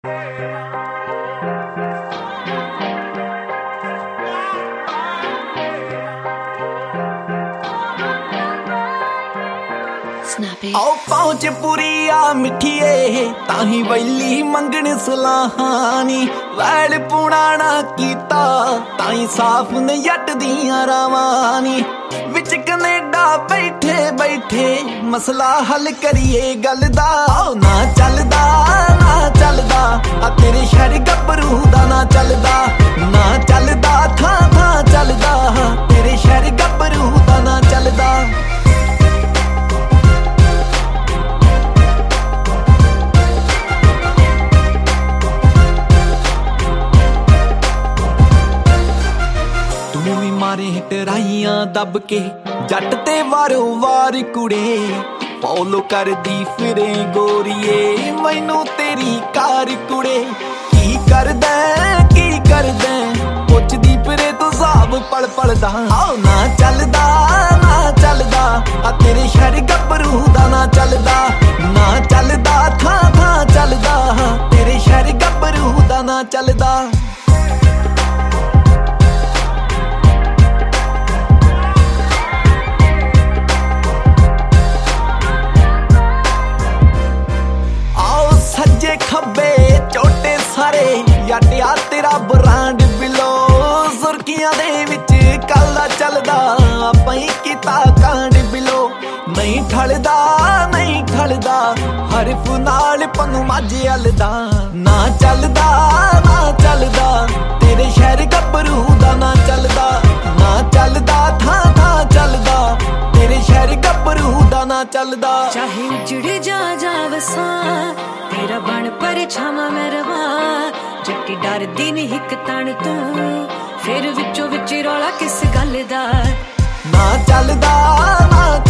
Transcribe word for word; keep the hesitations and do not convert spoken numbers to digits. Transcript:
आओ पहुंच पूरी आ मिठिए ताही वैली मंगण सलाहानी वैल पुणाना कीता ताई साफ ने जट दियां रावानी विच कनेडा बैठे बैठे मसला हल करिए गल दा ना चलदा ना चलदा आ तेरे शहर गभरू दा ना चलदा ना चलदा थां थां चलदा तेरे शहर गभरू दा ना चलदा मारे टराइयां दब के जट ते वारो वार कुड़े फॉलो कर दी फिरे गोरिए मैनू तेरी कार कुड़े की कर दे की कर दे पुछदी फिरे तू साहब पल पल दा आओ ना चलदा ना चलदा आ तेरे शहर गभरू दा ना चलदा ना चलदा थां थां चलदा तेरे शहर गभरू दा ना चलदा खब्बे चोटे सारे याटिया तेरा ब्रांड बिलो सुर्खियां दे विच कल्ला चलदा पई कीता कांड बिलो नहीं ठलदा नहीं ठलदा हरफ नाल पन्नू माझे अलदा ना चलदा ना चलदा तेरे शहर गभरू दा ना चलदा ना चलदा थां थां चलदा तेरे शहर गभरू दा ना चलदा चाहे उजड़ जा जा वसा तेरा बन पर छावा मैं रवा जट्टी डरदी नी हिक तन तू फिर विचों विच रौला किस गल दा ना चलदा ना